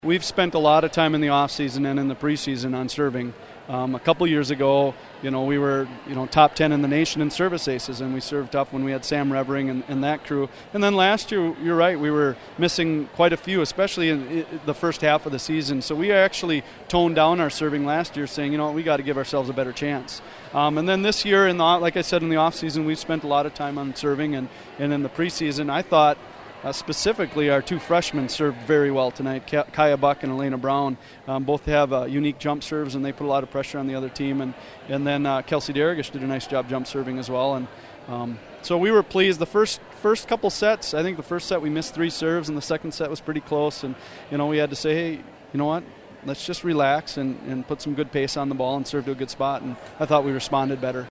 We've spent a lot of time in the off season and in the preseason on serving. A couple years ago, we were, top 10 in the nation in service aces, and we served tough when we had Sam Revering and that crew. And then last year, you're right, we were missing quite a few, especially in the first half of the season. So we actually toned down our serving last year, saying, we got to give ourselves a better chance. And then this year, like I said, in the off season, we've spent a lot of time on serving, and in the preseason, I thought. Specifically, our two freshmen served very well tonight. Kaya Buck and Elena Brown both have unique jump serves, and they put a lot of pressure on the other team. And then Kelsey Darrigish did a nice job jump serving as well. And so we were pleased. The first couple sets, I think the first set we missed 3 serves, and the second set was pretty close. And we had to say, hey, you know what? Let's just relax and put some good pace on the ball and serve to a good spot. And I thought we responded better.